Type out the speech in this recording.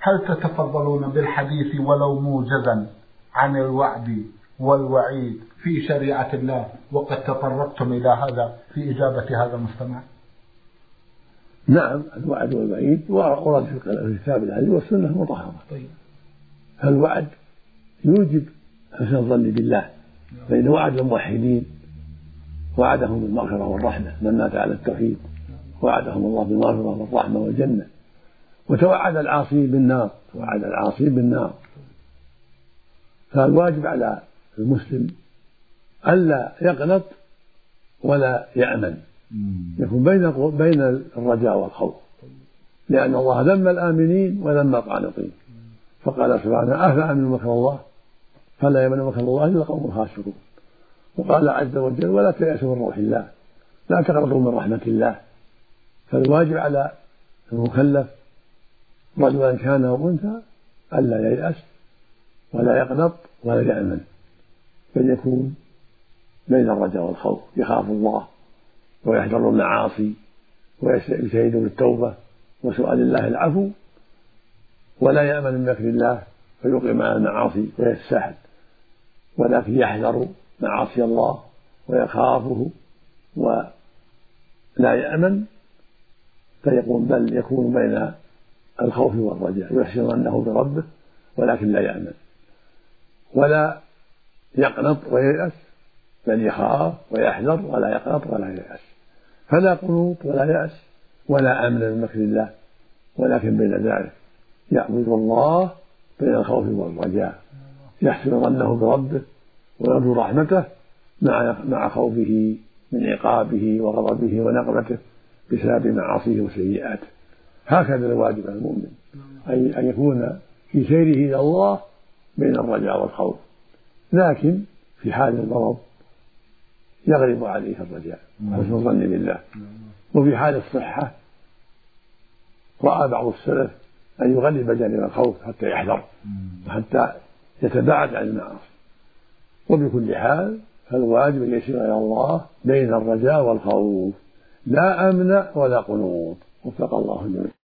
هل تتفضلون بالحديث ولو موجزا عن الوعد والوعيد في شريعة الله، وقد تطرقتم إلى هذا في إجابة هذا المستمع؟ نعم، الوعد والوعيد ورد في كتاب العدل والسنة المطهرة. طيب. فالوعد يوجب حسن الظن بالله، فإن وعد الموحدين وعدهم بالمغفرة والرحمة، من مات على التوحيد وعدهم الله بالمغفرة والرحمة والجنة، وتوعد العاصي بالنار. فالواجب على المسلم ألا يقنط ولا يأمن، يكون بين الرجاء والخوف، لأن الله ذم الآمنين وذم القانطين، فقال سبحانه: أفأمنوا مكر الله فلا يأمن مكر الله إلا القوم الخاسرون. وقال عز وجل: ولا تيأسوا من روح الله، لا تقنطوا من رحمة الله. فالواجب على المكلف رجلا كان أو أنثى ألا ييأس ولا يقنط ولا يأمن، بل يكون بين الرجاء والخوف، يخاف الله ويحذر المعاصي ويجتهد بالتوبة وسؤال الله العفو، ولا يأمن من مكر الله فيقيم على المعاصي ويتساهل، ولكن يحذر معاصي الله ويخافه ولا يأمن، بل يكون بين الخوف والرجاء، يحسن ظنه بربه ولكن لا يأمن، ولا يقنط وييأس، بل يخاف ويحذر ولا يقنط ولا ييأس. فلا قنوط ولا يأس ولا أمن من مكر الله، ولكن بين ذلك يعبد الله بين الخوف والرجاء، يحسن ظنه بربه ويرجو رحمته مع خوفه من عقابه وغضبه ونقمته بسبب معاصيه وسيئاته. هكذا الواجب على المؤمن، أن يكون في سيره إلى الله بين الرجاء والخوف، لكن في حال المرض يغلب عليه الرجاء وحسن الظن بالله. وفي حال الصحة رأى بعض السلف أن يغلب جانب الخوف حتى يحذر وحتى يتباعد عن المعاصي. وبكل حال فالواجب أن يسير إلى الله بين الرجاء والخوف، لا أمن ولا قنوط، وفق الله الجميع.